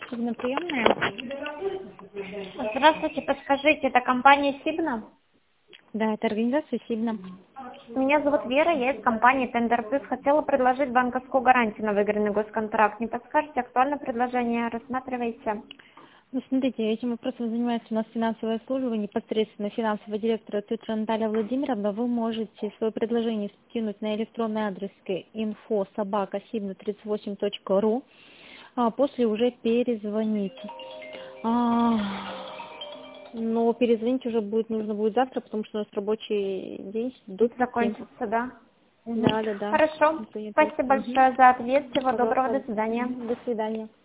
Приемная? Здравствуйте, подскажите, это компания Сибна? Да, это организация Сибна. Меня зовут Вера, я из компании Тендер Плюс. Хотела предложить банковскую гарантию на выигранный госконтракт. Не подскажете, актуальное предложение рассматриваете? Ну, смотрите, этим вопросом занимается у нас финансовая служба, непосредственно финансового директора Тютра Наталья Владимировна. Вы можете свое предложение скинуть на электронный адрес info@sibna38.ru, а после уже перезвонить. Но перезвонить уже нужно будет завтра, потому что у нас рабочий день до 5. Закончится, да? Мгм. Да. Хорошо. Никто не ответит. Спасибо большое за ответ. Всего доброго. Пожалуйста. До свидания. До свидания.